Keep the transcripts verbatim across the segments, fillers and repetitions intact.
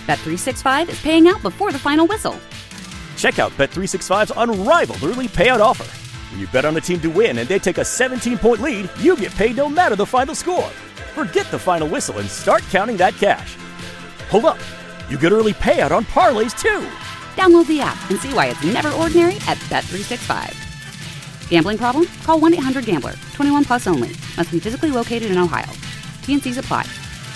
Bet three sixty-five is paying out before the final whistle. Check out Bet three sixty-five's unrivaled early payout offer. When you bet on a team to win and they take a seventeen-point lead, you get paid no matter the final score. Forget the final whistle and start counting that cash. Hold up. You get early payout on parlays, too. Download the app and see why it's never ordinary at Bet three sixty-five. Gambling problem? Call one eight hundred gambler. twenty-one plus only. Must be physically located in Ohio. T N Cs apply.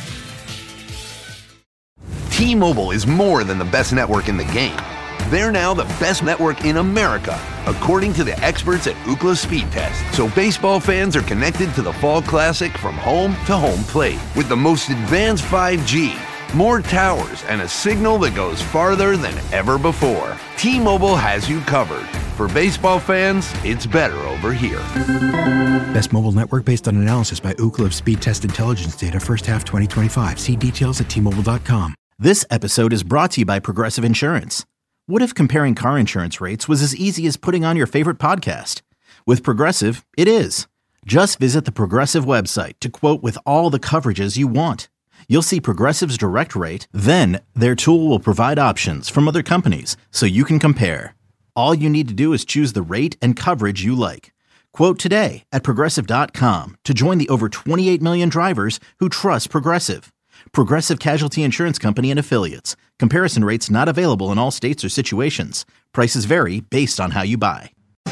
T-Mobile is more than the best network in the game. They're now the best network in America, according to the experts at Ookla Speed Test. So baseball fans are connected to the Fall Classic from home to home plate with the most advanced five G, more towers, and a signal that goes farther than ever before. T-Mobile has you covered. For baseball fans, it's better over here. Best mobile network based on analysis by Ookla of Speed Test Intelligence data first half twenty twenty-five. See details at T Mobile dot com. This episode is brought to you by Progressive Insurance. What if comparing car insurance rates was as easy as putting on your favorite podcast? With Progressive, it is. Just visit the Progressive website to quote with all the coverages you want. You'll see Progressive's direct rate, then their tool will provide options from other companies so you can compare. All you need to do is choose the rate and coverage you like. Quote today at Progressive dot com to join the over twenty-eight million drivers who trust Progressive. Progressive Casualty Insurance Company and Affiliates. Comparison rates not available in all states or situations. Prices vary based on how you buy.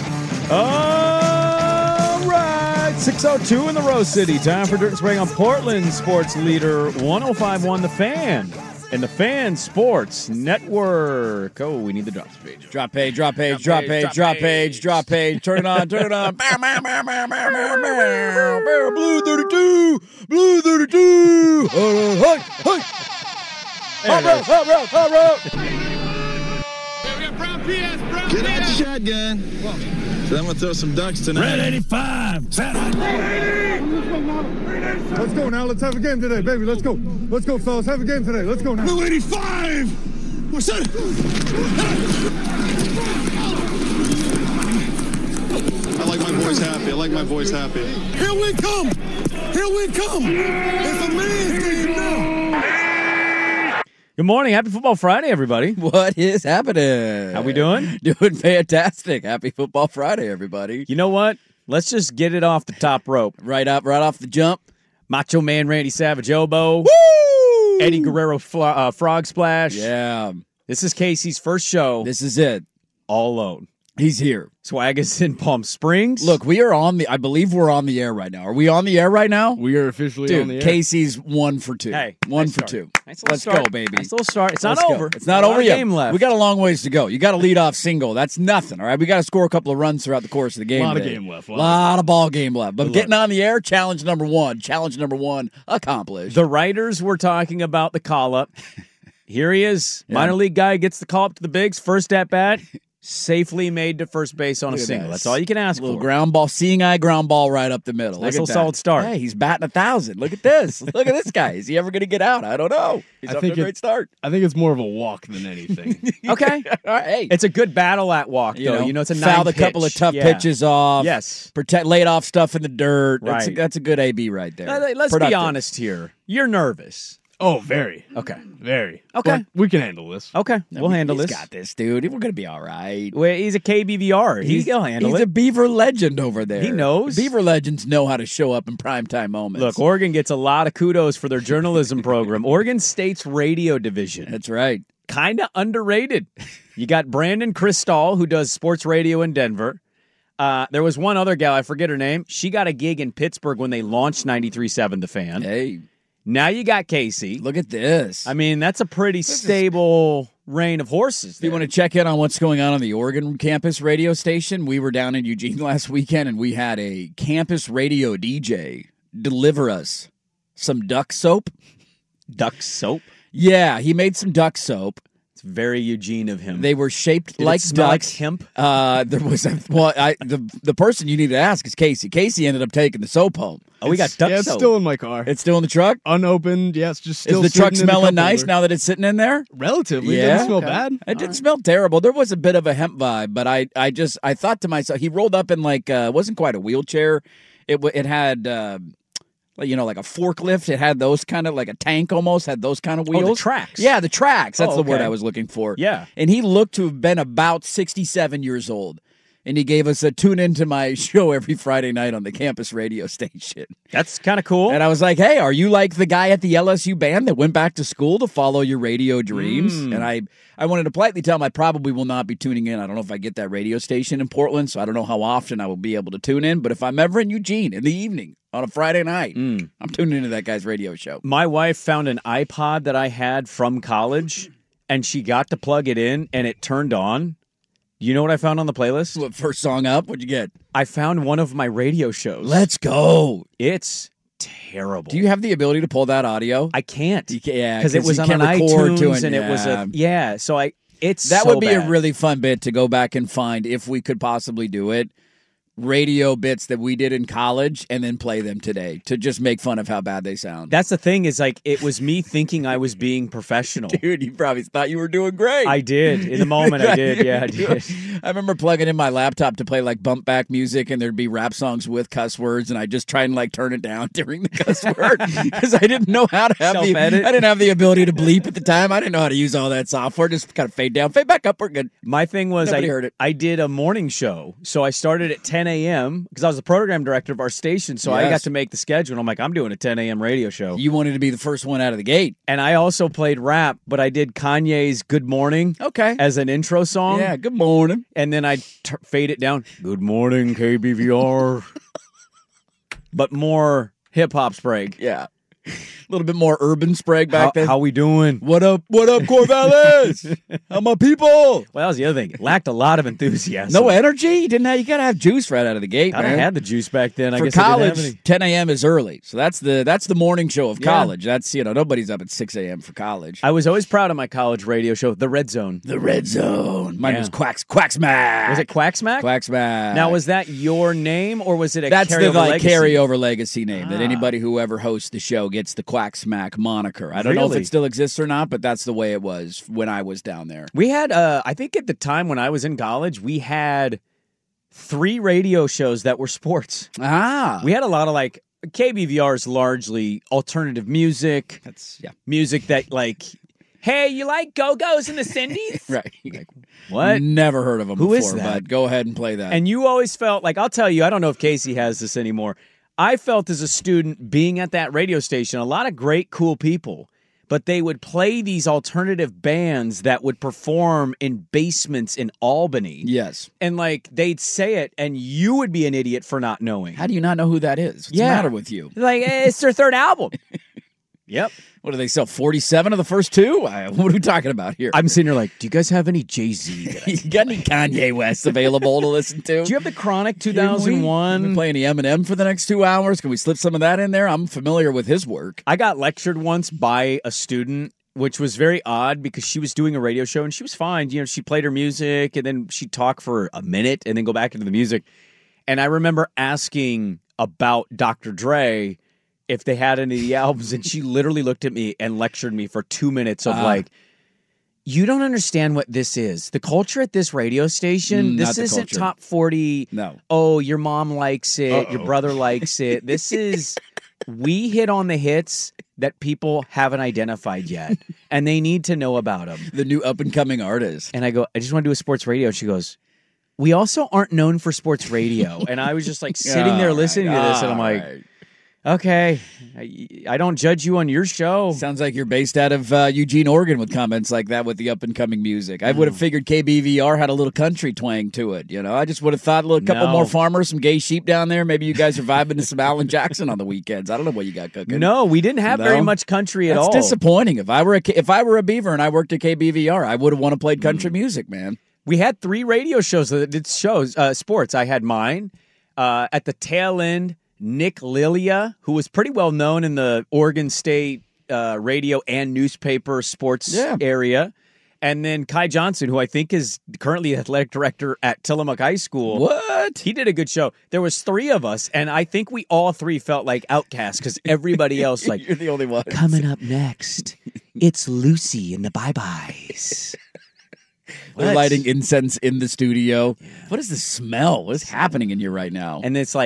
All right, six oh two in the Rose City. Time for Dirt and Sprague on Portland Sports Leader one oh five point one The Fan and the Fan Sports Network. Oh, we need the drop page. Drop page, drop page, drop page, drop page, drop page. Turn it on, turn it on. Blue thirty-two, blue thirty-two. Hey, hey. Hot road, hot road, hot road. Get out shotgun. So I'm going to throw some ducks tonight. Red eighty-five. Let's go now. Let's have a game today, baby. Let's go. Let's go, fellas. Have a game today. Let's go now. Blue eighty-five. What's that? I like my boys happy. I like my boys happy. Here we come. Here we come. It's a man's game now. Good morning. Happy Football Friday, everybody. What is happening? How we doing? Doing fantastic. Happy Football Friday, everybody. You know what? Let's just get it off the top rope. Right up, right off the jump. Macho Man Randy Savage Oboe. Woo! Eddie Guerrero fl- uh, Frog Splash. Yeah. This is Casey's first show. This is it. All alone. He's here. Swag is in Palm Springs. Look, we are on the, I believe we're on the air right now. Are we on the air right now? We are officially Dude, on the air. Casey's one for two. Hey, one nice for start. two. Nice Let's start. go, baby. Nice little start. It's Let's not go. over. It's not a over lot of yet. Game left. We got a long ways to go. You got to lead off single. That's nothing, all right? We got to score a couple of runs throughout the course of the game. A lot today. of game left. A lot, lot of ball game left. But Good getting luck. on the air, challenge number one. Challenge number one accomplished. The writers were talking about the call-up. Here he is. Yeah. Minor league guy gets the call-up to the bigs. First at-bat. Safely made to first base on a single. That. That's all you can ask a little for. ground ball, seeing eye ground ball right up the middle. Nice Look little at solid that. start. Hey, he's batting a thousand. Look at this. Look at this guy. Is he ever going to get out? I don't know. He's I off think to a it- great start. I think it's more of a walk than anything. Okay. All right. Hey, It's a good battle at walk, though. you know, you know it's a fouled a nine couple of pitch. tough Yeah. pitches off. Yes. Protect, laid off stuff in the dirt. That's, a, Right. that's a good A B right there. Uh, Let's Productive. be honest here. You're nervous. Oh, very. Okay. Very. Okay. But we can handle this. Okay. No, we'll handle he's this. got this, dude. We're going to be all right. Well, he's a K B V R. He, he'll handle he's it. a Beaver legend over there. He knows. Beaver legends know how to show up in primetime moments. Look, Oregon gets a lot of kudos for their journalism program. Oregon State's radio division. That's right. Kind of underrated. You got Brandon Kristall, who does sports radio in Denver. Uh, there was one other gal, I forget her name. She got a gig in Pittsburgh when they launched ninety-three point seven The Fan. Hey, Now you got Casey. look at this. I mean, that's a pretty stable reign of horses. If you there. want to check in on what's going on on the Oregon campus radio station, we were down in Eugene last weekend, and we had a campus radio D J deliver us some duck soap. Duck soap? Yeah, he made some duck soap. It's very Eugene of him. They were shaped Did like it smell like ducks. hemp? Uh, there was a, well, I, the the person you need to ask is Casey. Casey ended up taking the soap home. Oh, we got duck yeah, it's soap. still in my car. It's still in the truck. Unopened. Yeah, it's just still Is the truck sitting in smelling cup nice holder. now that it's sitting in there? Relatively. Yeah. Doesn't smell Okay. bad. It didn't smell terrible. There was a bit of a hemp vibe, but I, I just I thought to myself, he rolled up in like uh, it wasn't quite a wheelchair. It w- it had uh, Like, you know, like a forklift. It had those kind of, like a tank almost, had those kind of Oh, wheels. the tracks. Yeah, the tracks. That's Oh, the word okay. I was looking for. Yeah. And he looked to have been about sixty-seven years old. And he gave us a tune into my show every Friday night on the campus radio station. That's kind of cool. And I was like, hey, are you like the guy at the L S U band that went back to school to follow your radio dreams? Mm. And I, I wanted to politely tell him I probably will not be tuning in. I don't know if I get that radio station in Portland, so I don't know how often I will be able to tune in. But if I'm ever in Eugene in the evening on a Friday night, Mm. I'm tuning into that guy's radio show. My wife found an iPod that I had from college, and she got to plug it in, and it turned on. You know what I found on the playlist? What, first song up? What'd you get? I found one of my radio shows. Let's go. It's terrible. Do you have the ability to pull that audio? I can't. You can't yeah, because it was you on can't an record iTunes, to it. and yeah. it was a yeah. So I it's that so would be bad. a really fun bit to go back and find if we could possibly do it. Radio bits that we did in college and then play them today to just make fun of how bad they sound. That's the thing is like it was me thinking I was being professional. Dude, you probably thought you were doing great. I did. In the moment I did. Yeah, I did. I remember plugging in my laptop to play like bump back music and there'd be rap songs with cuss words and I just try and like turn it down during the cuss word because I didn't know how to have the I didn't have the ability to bleep at the time. I didn't know how to use all that software. Just kind of fade down, fade back up. We're good. My thing was Nobody I heard it. I did a morning show. So I started at ten a.m. because I was the program director of our station. So I Yes. got to make the schedule. And I'm like, I'm doing a ten a.m. radio show. You wanted to be the first one out of the gate. And I also played rap, but I did Kanye's Good Morning Okay. as an intro song. Yeah, good morning. And then I t- fade it down. Good morning, K B V R. But more hip hop Sprague. Yeah. A little bit more urban Sprague back How, then. how we doing? What up, what up, Corvallis? How my people? Well, that was the other thing. It lacked a lot of enthusiasm. No energy? You didn't have, you got to have juice right out of the gate, I man. had the juice back then. I For guess I didn't have any. college, ten a.m. is early. So that's the that's the morning show of Yeah. college. That's, you know, nobody's up at six a.m. for college. I was always proud of my college radio show, The Red Zone. The Red Zone. Mine Yeah. was Quacks, Quacksmack. Was it Quacksmack? Quacksmack. Now, was that your name or was it a That's the carryover like, legacy? carryover legacy name that Ah. anybody who ever hosts the show gets the Quacksmack moniker. I don't know if Really? it still exists or not, but that's the way it was when I was down there. We had, uh, I think at the time when I was in college, we had three radio shows that were sports. Ah. We had a lot of like, K B V R is largely alternative music. That's, yeah. Music that like, hey, you like Go-Go's and the Cindy's? Right. What? Never heard of them Who before, is that? but go ahead and play that. And you always felt like, I'll tell you, I don't know if Casey has this anymore. I felt as a student being at that radio station, a lot of great, cool people, but they would play these alternative bands that would perform in basements in Albany. Yes. And like they'd say it, and you would be an idiot for not knowing. How do you not know who that is? What's Yeah. the matter with you? Like, eh, it's their third album. Yep. What do they sell? forty-seven of the first two? I, what are we talking about here? I'm sitting here like, do you guys have any Jay-Z? that I you got any Kanye West available to listen to? Do you have the Chronic two Can we- thousand Can we one? play any Eminem for the next two hours? Can we slip some of that in there? I'm familiar with his work. I got lectured once by a student, which was very odd because she was doing a radio show and she was fine. You know, she played her music and then she'd talk for a minute and then go back into the music. And I remember asking about Doctor Dre if they had any of the albums, and she literally looked at me and lectured me for two minutes of Ah. like, you don't understand what this is. The culture at this radio station, Mm, this not the isn't culture. top forty. No. Oh, your mom likes it. Uh-oh. Your brother likes it. This is, we hit on the hits that people haven't identified yet, and they need to know about them. The new up-and-coming artist. And I go, I just want to do a sports radio. She goes, we also aren't known for sports radio. And I was just like sitting there All listening right, to this, and I'm all like, right. okay, I, I don't judge you on your show. Sounds like you're based out of uh, Eugene, Oregon with comments like that with the up-and-coming music. I would have figured K B V R had a little country twang to it, you know? I just would have thought a little, couple No. more farmers, some gay sheep down there. Maybe you guys are vibing to some Alan Jackson on the weekends. I don't know what you got cooking. No, we didn't have No? very much country at That's all. disappointing. If I were a, K- if I were a Beaver and I worked at K B V R, I would have wanted to play country music, man. We had three radio shows that did shows, uh, sports. I had mine. Uh, at the tail end, Nick Lilia, who was pretty well known in the Oregon State uh, radio and newspaper sports Yeah. area. And then Kai Johnson, who I think is currently the athletic director at Tillamook High School. What? He did a good show. There was three of us, and I think we all three felt like outcasts because everybody else like, You're the only one. coming up next, it's Lucy and the Bye-Byes. They're What? lighting incense in the studio. What is the smell? What is happening in here right now? And it's like,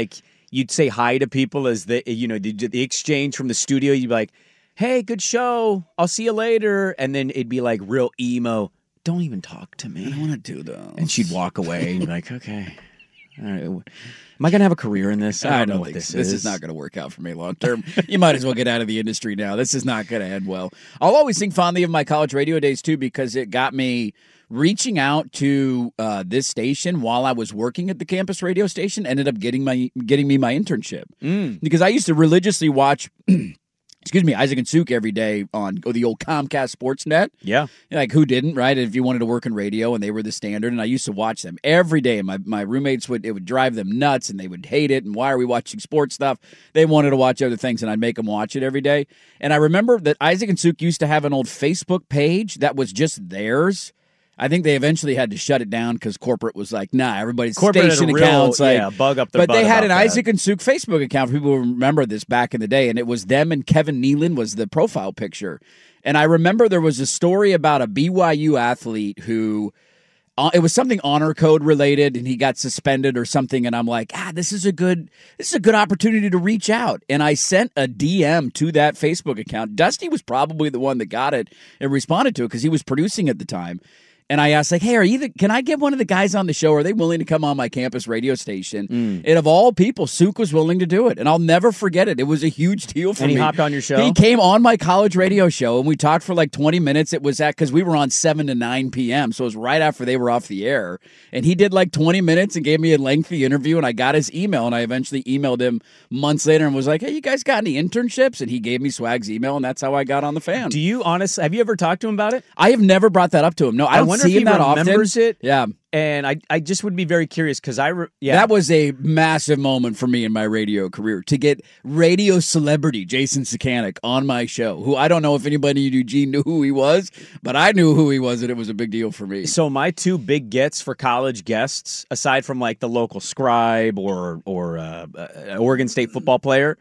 you'd say hi to people as the, you know, the, the exchange from the studio. You'd be like, hey, good show. I'll see you later. And then it'd be like real emo. Don't even talk to me. I don't want to do those. And she'd walk away and be like, okay. All right. Am I going to have a career in this? I don't, I don't know what think this so. is. This is not going to work out for me long term. You might as well get out of the industry now. This is not going to end well. I'll always think fondly of my college radio days, too, because it got me reaching out to uh, this station while I was working at the campus radio station. Ended up getting my getting me my internship. Mm. Because I used to religiously watch... Excuse me, Isaac and Suk every day on oh, the old Comcast Sportsnet. Yeah. Like, who didn't, right? If you wanted to work in radio, and they were the standard, and I used to watch them every day, and my, my roommates would, it would drive them nuts, and they would hate it, and why are we watching sports stuff? They wanted to watch other things, and I'd make them watch it every day. And I remember that Isaac and Suk used to have an old Facebook page that was just theirs. I think they eventually had to shut it down because corporate was like, nah, everybody's Corporate station had a real, accounts. Like, yeah, bug up their but they butt had about an that. Isaac and Suk Facebook account. People remember this back in the day, and it was them and Kevin Nealon was the profile picture. And I remember there was a story about a B Y U athlete who, uh, it was something honor code related, and he got suspended or something. And I'm like, ah, this is a good, this is a good opportunity to reach out. And I sent a D M to that Facebook account. Dusty was probably the one that got it and responded to it because he was producing at the time. And I asked, like, hey, are you the, can I get one of the guys on the show? Are they willing to come on my campus radio station? Mm. And of all people, Suk was willing to do it. And I'll never forget it. It was a huge deal for and me. And he hopped on your show? He came on my college radio show, and we talked for like twenty minutes. It was at, because we were on seven to nine p.m., so it was right after they were off the air. And he did like twenty minutes and gave me a lengthy interview, and I got his email, and I eventually emailed him months later and was like, hey, you guys got any internships? And he gave me Swag's email, and that's how I got on the Fan. Do you honestly, have you ever talked to him about it? I have never brought that up to him. No, I, I don't wonder see if him he that often. remembers it. Yeah. And I, I just would be very curious because I, re- yeah. That was a massive moment for me in my radio career to get radio celebrity Jason Sakanik on my show, who I don't know if anybody in Eugene knew who he was, but I knew who he was, and it was a big deal for me. So my two big gets for college guests, aside from like the local scribe or or uh, an Oregon State football player,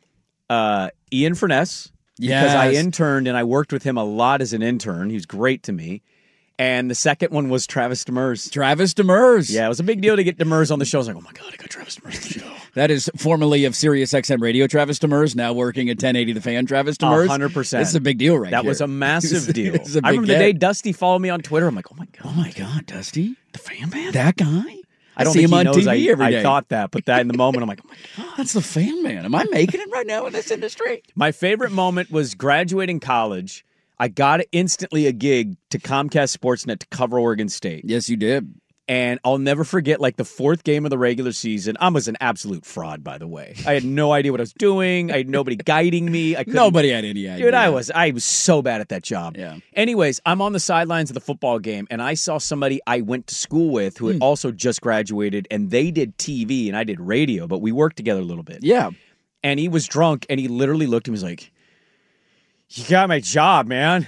uh, Ian Furness, because Yes. I interned and I worked with him a lot as an intern. He was great to me. And the second one was Travis Demers. Travis Demers. Yeah, it was a big deal to get Demers on the show. I was like, oh my God, I got Travis Demers on the show. That is formerly of Sirius X M Radio Travis Demers, now working at ten eighty The Fan Travis Demers. one hundred percent. This is a big deal right That here. was a massive deal. It's a I big remember get. the day Dusty followed me on Twitter. I'm like, oh my God. Oh my God, Dusty? The Fan Man? That guy? I don't see think him he on knows T V I, every day. I thought that, but that in the moment, I'm like, oh my God. That's the Fan Man. Am I making it right now in this industry? My favorite moment was graduating college. I got instantly a gig to Comcast Sportsnet to cover Oregon State. Yes, you did. And I'll never forget, like, the fourth game of the regular season. I was an absolute fraud, by the way. I had no idea what I was doing. I had nobody guiding me. I couldn't- Nobody had any idea. Dude, I was I was so bad at that job. Yeah. Anyways, I'm on the sidelines of the football game, and I saw somebody I went to school with who had also just graduated, and they did T V, and I did radio, but we worked together a little bit. Yeah. And he was drunk, and he literally looked at me and was like, you got my job, man.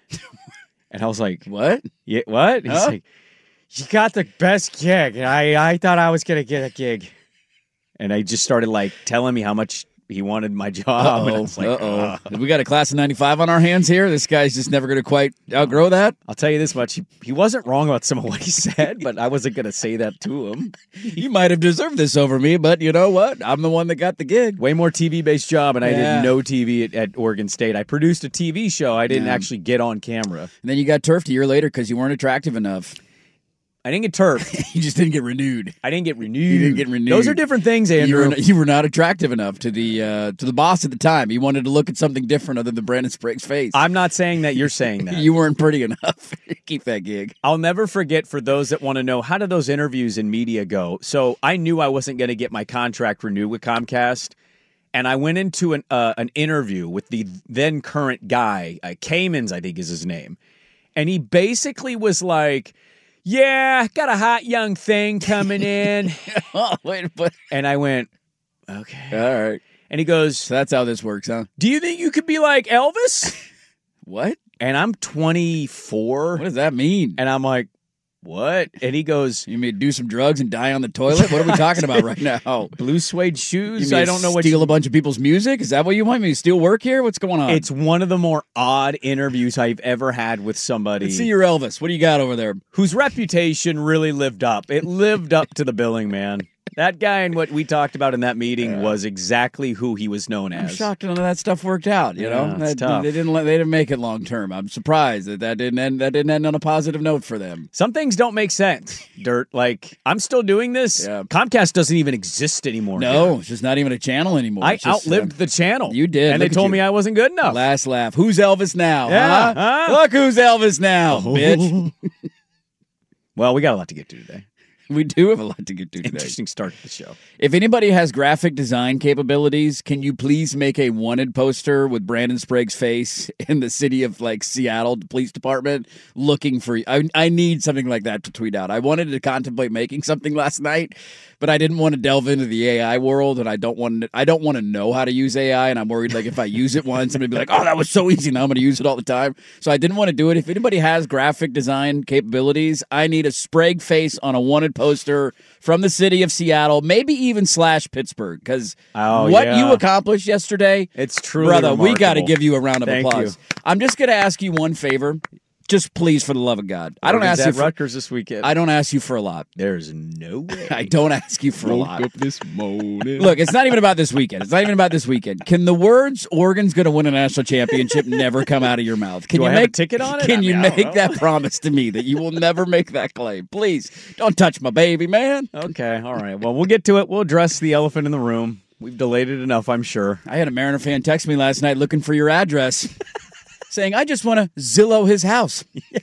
And I was like, what? Yeah, what? He's Huh? like, you got the best gig. And I, I thought I was going to get a gig. And I just started like telling me how much he wanted my job. And I was like, Uh-oh. "Ugh." We got a class of ninety-five on our hands here. This guy's just never going to quite outgrow that. I'll tell you this much. He, he wasn't wrong about some of what he said, but I wasn't going to say that to him. You might have deserved this over me, but you know what? I'm the one that got the gig. Way more T V-based job, and I Yeah. did no T V at, at Oregon State. I produced a T V show. I didn't Yeah. actually get on camera. And then you got turfed a year later because you weren't attractive enough. I didn't get turfed. You just didn't get renewed. I didn't get renewed. You didn't get renewed. Those are different things, You Andrew. were, you were not attractive enough to the uh, to the boss at the time. He wanted to look at something different other than Brandon Sprague's face. I'm not saying that. You're saying that. You weren't pretty enough. Keep that gig. I'll never forget, for those that want to know, how do those interviews in media go? So I knew I wasn't going to get my contract renewed with Comcast, and I went into an uh, an interview with the then current guy, uh, Kamens, I think is his name, and he basically was like, yeah, got a hot young thing coming in. Oh, wait, but And I went, okay. all right. And he goes, So that's how this works, huh? do you think you could be like Elvis? What? And I'm twenty-four. What does that mean? And I'm like, what? And he goes, You mean do some drugs and die on the toilet? What are we talking about right now? blue suede You shoes? mean I don't know what steal you- a bunch of people's music? Is that what you want me to steal work here? What's going on? It's one of the more odd interviews I've ever had with somebody Let's see your Elvis. What do you got over there? whose reputation really lived up. It lived up to the billing, man. That guy and what we talked about in that meeting yeah. was exactly who he was known as. I'm shocked none of that stuff worked out. You yeah, know, that, tough. They didn't. They didn't make it long term. I'm surprised that that didn't end. That didn't end on a positive note for them. Some things don't make sense. Dirt. Like I'm still doing this. Yeah. Comcast doesn't even exist anymore. No, now. It's just not even a channel anymore. I it's just, outlived uh, the channel. You did, and Look they told you. me I wasn't good enough. Last laugh. Who's Elvis now? Yeah. Huh? Huh? Look who's Elvis now, oh. bitch. Well, we got a lot to get to today. We do have a lot to get to today. Interesting start to the show. If anybody has graphic design capabilities, can you please make a wanted poster with Brandon Sprague's face in the city of like Seattle Police Department looking for I, I need something like that to tweet out. I wanted to contemplate making something last night, but I didn't want to delve into the A I world, and I don't want to, I don't want to know how to use A I, and I'm worried like if I use it once, I'm going to be like, oh, that was so easy, now I'm going to use it all the time. So I didn't want to do it. If anybody has graphic design capabilities, I need a Sprague face on a wanted poster from the city of Seattle, maybe even slash Pittsburgh, because oh, what yeah. you accomplished yesterday, it's truly brother, remarkable. we got to give you a round of Thank applause. You. I'm just going to ask you one favor. Just please, for the love of God. I don't Oregon's ask you at for Rutgers this weekend. I don't ask you for a lot. There's no way. I don't ask you for a Woke lot. up this morning. Look, it's not even about this weekend. It's not even about this weekend. Can the words "Oregon's going to win a national championship" never come out of your mouth? Can Do you I make have a ticket on it? Can I you mean, I make don't that know. promise to me that you will never make that claim? Please don't touch my baby, man. Okay, all right. Well, we'll get to it. We'll address the elephant in the room. We've delayed it enough, I'm sure. I had a Mariner fan text me last night looking for your address, saying, "I just want to Zillow his house."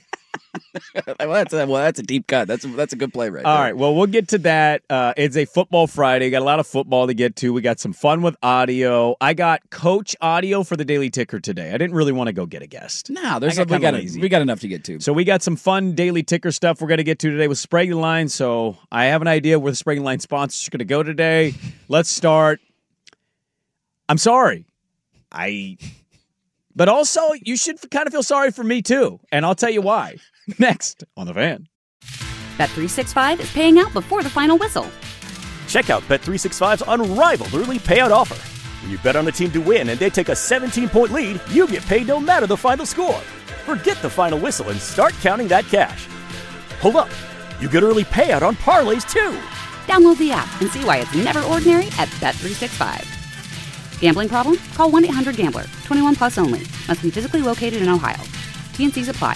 well, that's a, well, that's a deep cut. That's a, that's a good play right All there. right, well, we'll get to that. Uh, it's a football Friday. Got a lot of football to get to. We got some fun with audio. I got coach audio for the Daily Ticker today. I didn't really want to go get a guest. No, there's I a, we got lazy. we got enough to get to. So we got some fun Daily Ticker stuff we're going to get to today with Sprague the Line. So I have an idea where the Sprague the Line sponsors are going to go today. Let's start. I'm sorry. I... But also, you should kind of feel sorry for me, too. And I'll tell you why. Next on The Fan. Bet three sixty-five is paying out before the final whistle. Check out Bet three sixty-five's unrivaled early payout offer. When you bet on a team to win and they take a seventeen-point lead, you get paid no matter the final score. Forget the final whistle and start counting that cash. Hold up. You get early payout on parlays, too. Download the app and see why it's never ordinary at Bet three sixty-five. Gambling problem? Call one eight hundred gambler. twenty-one plus only. Must be physically located in Ohio. T N Cs apply.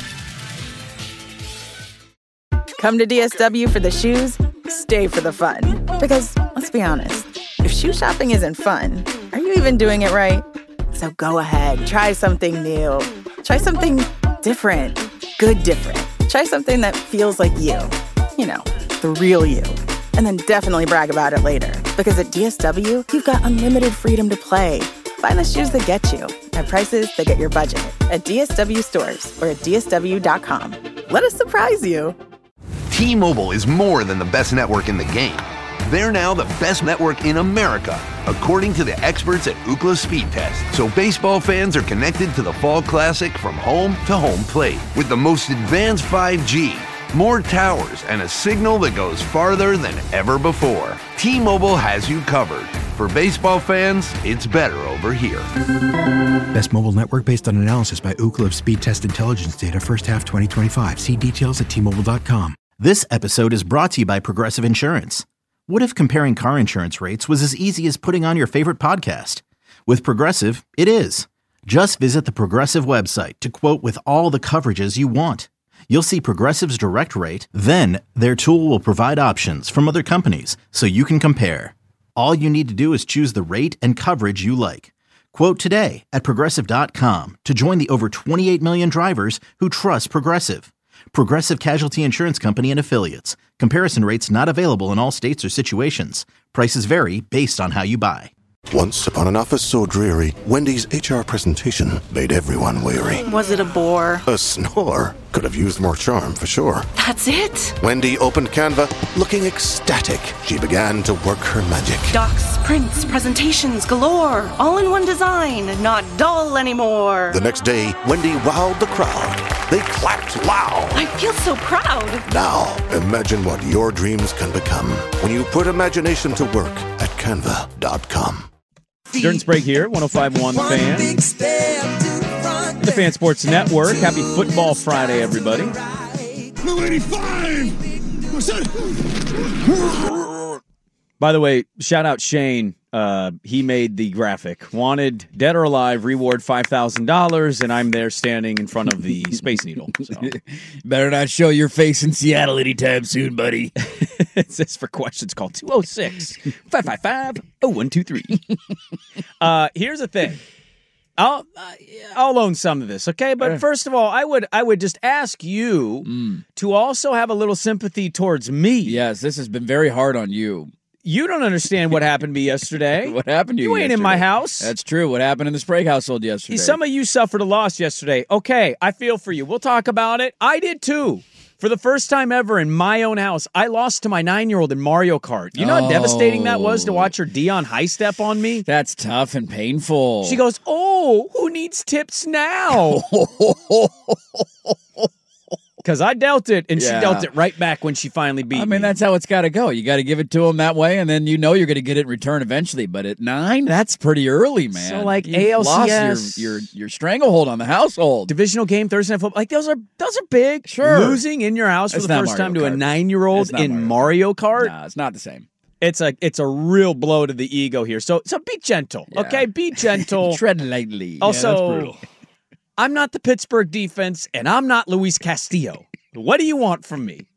Come to D S W for the shoes, stay for the fun. Because, let's be honest, if shoe shopping isn't fun, are you even doing it right? So go ahead, try something new. Try something different. Good different. Try something that feels like you. You know, the real you. And then definitely brag about it later. Because at D S W, you've got unlimited freedom to play. Find the shoes that get you at prices that get your budget at D S W stores or at D S W dot com. Let us surprise you. T-Mobile is more than the best network in the game. They're now the best network in America, according to the experts at Ookla Speed Test. So baseball fans are connected to the Fall Classic from home to home plate with the most advanced five G, more towers, and a signal that goes farther than ever before. T-Mobile has you covered. For baseball fans, it's better over here. Best mobile network based on analysis by Ookla of Speed Test Intelligence data first half twenty twenty-five. See details at T Mobile dot com. This episode is brought to you by Progressive Insurance. What if comparing car insurance rates was as easy as putting on your favorite podcast? With Progressive, it is. Just visit the Progressive website to quote with all the coverages you want. You'll see Progressive's direct rate, then their tool will provide options from other companies so you can compare. All you need to do is choose the rate and coverage you like. Quote today at Progressive dot com to join the over twenty-eight million drivers who trust Progressive. Progressive Casualty Insurance Company and Affiliates. Comparison rates not available in all states or situations. Prices vary based on how you buy. Once upon an office so dreary, Wendy's H R presentation made everyone weary. Was it a bore? A snore. Could have used more charm, for sure. That's it? Wendy opened Canva, looking ecstatic. She began to work her magic. Docs, prints, presentations galore. All in one design, not dull anymore. The next day, Wendy wowed the crowd. They clapped loud. I feel so proud. Now, imagine what your dreams can become when you put imagination to work at canva dot com. Dirt and Sprague here, one oh five point one The Fan. The Fan Sports Network. Happy Football Friday, everybody. Blue eighty-five! What's that? By the way, shout out Shane. Uh, he made the graphic. Wanted, dead or alive, reward five thousand dollars, and I'm there standing in front of the Space Needle. So. Better not show your face in Seattle anytime soon, buddy. It says for questions, call two oh six, five five five, oh one two three. Uh, here's the thing. I'll uh, I'll own some of this, okay? But first of all, I would I would just ask you mm. to also have a little sympathy towards me. Yes, this has been very hard on you. You don't understand what happened to me yesterday. What happened to you You ain't yesterday? in my house. That's true. What happened in the Sprague household yesterday? Some of you suffered a loss yesterday. Okay, I feel for you. We'll talk about it. I did too. For the first time ever in my own house, I lost to my nine-year-old in Mario Kart. You know oh. how devastating that was to watch her Dion high step on me? That's tough and painful. She goes, oh, who needs tips now? Because I dealt it, and Yeah. she dealt it right back when she finally beat me. I mean, that's how it's got to go. You got to give it to them that way, and then you know you're going to get it in return eventually. But at nine, that's pretty early, man. So, like, You've A L C S, lost your, your your stranglehold on the household. Divisional game Thursday Night Football, like those are those are big. Sure. Losing in your house for It's the not first Mario time to a Kart. nine-year-old It's not in Mario Mario Kart. Nah, it's not the same. It's a it's a real blow to the ego here. So so be gentle, Yeah. okay? Be gentle. Tread lightly. Also, Yeah, that's brutal. I'm not the Pittsburgh defense, and I'm not Luis Castillo. What do you want from me?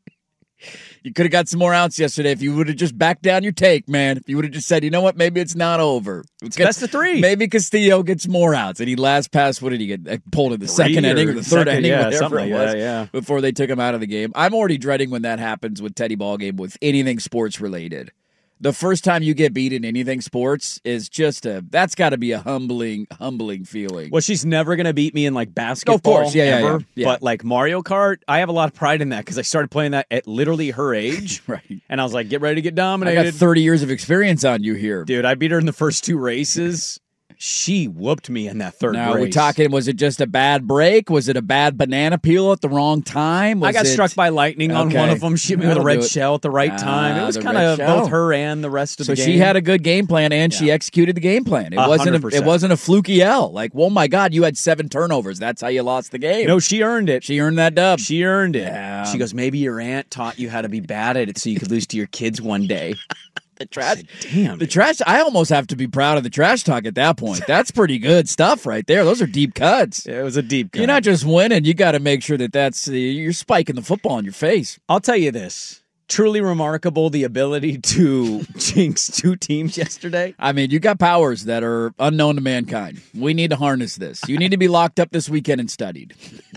You could have got some more outs yesterday if you would have just backed down your take, man. If you would have just said, you know what, maybe it's not over. It's best of three. Maybe Castillo gets more outs. And he last passed, what did he get? Uh, Pulled in the Three second or inning or the third second, inning, yeah, whatever something it like was, that, yeah. before they took him out of the game. I'm already dreading when that happens with Teddy Ballgame with anything sports related. The first time you get beat in anything sports is just a, that's got to be a humbling, humbling feeling. Well, she's never going to beat me in like basketball. Of course, yeah, yeah, ever, yeah, yeah. But like Mario Kart, I have a lot of pride in that because I started playing that at literally her age. Right. And I was like, get ready to get I dominated. got thirty years of experience on you here. Dude, I beat her in the first two races. She whooped me in that third Now, race. we're talking, was it just a bad break? Was it a bad banana peel at the wrong time? Was I got it... struck by lightning on Okay. one of them. She hit me with a That'll red do it. shell at the right Ah, time. It was the kind red of shell. both her and the rest of So the game. she had a good game plan, and she executed the game plan. It A wasn't hundred a, it percent. wasn't a fluky L. Like, oh my God, you had seven turnovers. That's how you lost the game. No, she earned it. She earned that dub. She earned it. Yeah. She goes, maybe your aunt taught you how to be bad at it so you could lose to your kids one day. The trash, said, damn. the trash. I almost have to be proud of the trash talk at that point. That's pretty good stuff right there. Those are deep cuts. It was a deep cut. You're not just winning. You got to make sure that that's uh, you're spiking the football in your face. I'll tell you this. Truly remarkable, the ability to jinx two teams yesterday. I mean, you got powers that are unknown to mankind. We need to harness this. You need to be locked up this weekend and studied.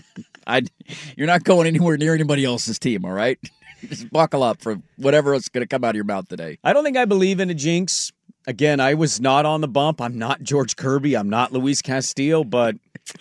I, you're not going anywhere near anybody else's team, all right? Just buckle up for whatever is going to come out of your mouth today. I don't think I believe in a jinx. Again, I was not on the bump. I'm not George Kirby. I'm not Luis Castillo, but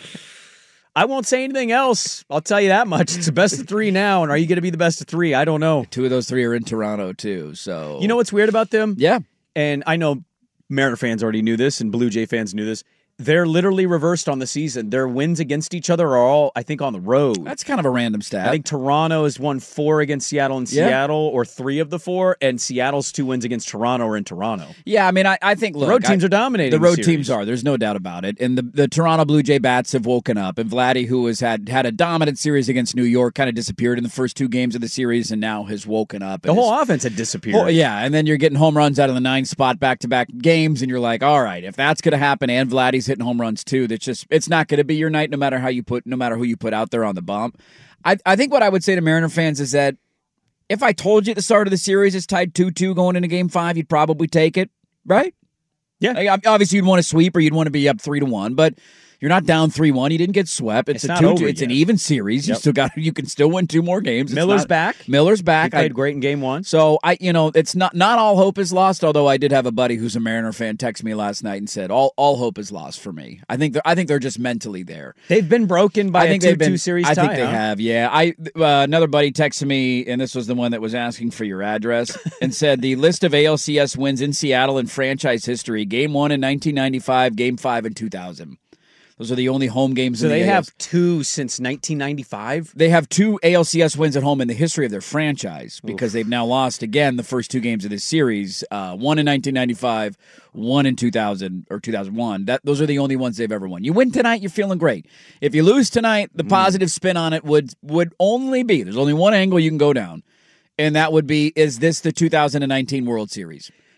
I won't say anything else. I'll tell you that much. It's the best of three now, and are you going to be the best of three? I don't know. Two of those three are in Toronto, too. So You know what's weird about them? Yeah. And I know Mariner fans already knew this, and Blue Jay fans knew this. They're literally reversed on the season. Their wins against each other are all, I think, on the road. That's kind of a random stat. I think Toronto has won four against Seattle and Yeah. Seattle, or three of the four, and Seattle's two wins against Toronto are in Toronto. Yeah, I mean, I, I think, look. the road teams I, are dominating. The road the teams series. are. There's no doubt about it. And the, the Toronto Blue Jay Bats have woken up. And Vladdy, who has had, had a dominant series against New York, kind of disappeared in the first two games of the series and now has woken up. The and whole is, offense had disappeared. Oh, yeah, and then you're getting home runs out of the nine spot back-to-back games, and you're like, all right, if that's going to happen, and Vladdy's hitting home runs too, that's just it's not going to be your night, no matter how you put, no matter who you put out there on the bump. I I think what I would say to Mariner fans is that if I told you at the start of the series it's tied two two going into Game Five, you'd probably take it, right? Yeah. Like, obviously, you'd want to sweep or you'd want to be up three to one, but. You're not down three one. You didn't get swept. It's, It's a not two. over It's yet. an even series. You Yep. still got. You can still win two more games. It's Miller's not- back. Miller's He back. played I, great in game one. so I, you know, it's not not all hope is lost. Although I did have a buddy who's a Mariner fan text me last night and said all all hope is lost for me. I think they're, I think they're just mentally there. They've been broken by I think a they've two two been series I tie. think they huh? have. Yeah. I uh, another buddy texted me, and this was the one that was asking for your address, and said the list of A L C S wins in Seattle in franchise history: Game One in nineteen ninety-five, Game Five in two thousand. Those are the only home games. So in the they A L C S. have two since nineteen ninety-five. They have two A L C S wins at home in the history of their franchise because they've now lost again the first two games of this series. Uh, one in nineteen ninety-five, one in two thousand or two thousand one. That those are the only ones they've ever won. You win tonight, you're feeling great. If you lose tonight, the positive spin on it would would only be there's only one angle you can go down, and that would be: is this the two thousand nineteen World Series?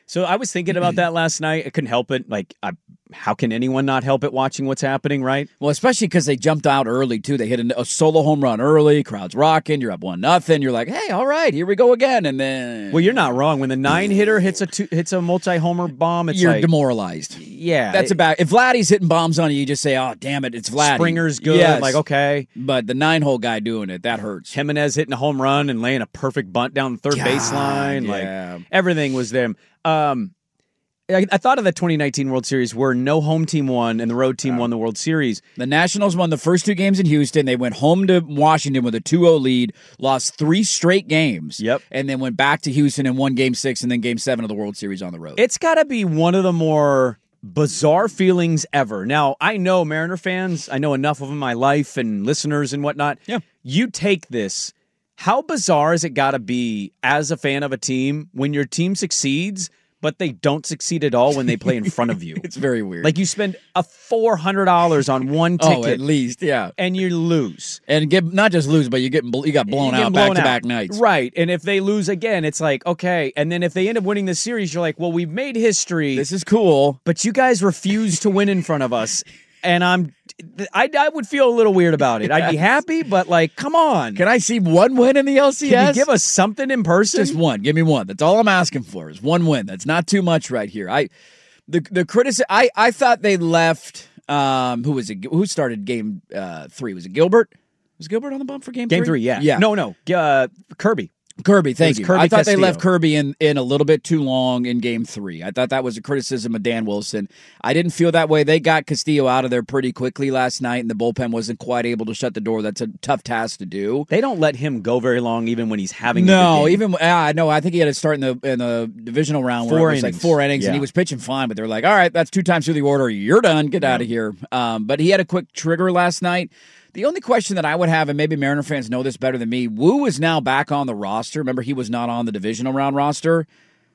So I was thinking about that last night. I couldn't help it. Like, I, how can anyone not help it watching what's happening, right? Well, especially because they jumped out early, too. They hit a, a solo home run early. Crowd's rocking. You're up one nothing. You're like, hey, all right, here we go again. And then... Well, you're not wrong. When the nine-hitter hits a two, hits a multi-homer bomb, it's you're like... demoralized. Yeah. That's it, about... If Vladdy's hitting bombs on you, you just say, oh, damn it, it's Vladdy. Springer's good. Yes. Like, okay. But the nine-hole guy doing it, that hurts. Jimenez hitting a home run and laying a perfect bunt down the third God, baseline. yeah. Like, everything was them. Um... I, I thought of the twenty nineteen World Series where no home team won and the road team won the World Series. The Nationals won the first two games in Houston. They went home to Washington with a two oh lead, lost three straight games, Yep. and then went back to Houston and won game six and then game seven of the World Series on the road. It's got to be one of the more bizarre feelings ever. Now, I know Mariner fans. I know enough of them in my life and listeners and whatnot. Yeah. You take this. How bizarre has it got to be as a fan of a team when your team succeeds but they don't succeed at all when they play in front of you? It's very weird. Like, you spend a four hundred dollars on one ticket. Oh, at least, yeah. And you lose. And get not just lose, but you get you got blown you out blown back-to-back out. nights. Right. And if they lose again, it's like, okay. And then if they end up winning the series, you're like, well, we've made history. This is cool. But you guys refuse to win in front of us. And I'm, I, I would feel a little weird about it. Yes. I'd be happy, but like, come on. Can I see one win in the L C S? Can you give us something in person? Just one. Give me one. That's all I'm asking for is one win. That's not too much right here. I, the the criticism. I I thought they left. Um, who was it? Who started game uh, three? Was it Gilbert? Was Gilbert on the bump for game three? Game three, yeah. Yeah. No, no. Uh, Kirby. Kirby, thank you. Kirby I thought Castillo. they left Kirby in, in a little bit too long in game three. I thought that was a criticism of Dan Wilson. I didn't feel that way. They got Castillo out of there pretty quickly last night, and the bullpen wasn't quite able to shut the door. That's a tough task to do. They don't let him go very long, even when he's having a no. good game. Even uh, no, I think he had to start in the in the divisional round where Four it was innings. like four innings, Yeah. and he was pitching fine. But they're like, all right, that's two times through the order. You're done. Get out of here. Um, but he had a quick trigger last night. The only question that I would have, and maybe Mariner fans know this better than me, Wu is now back on the roster. Remember, he was not on the divisional round roster.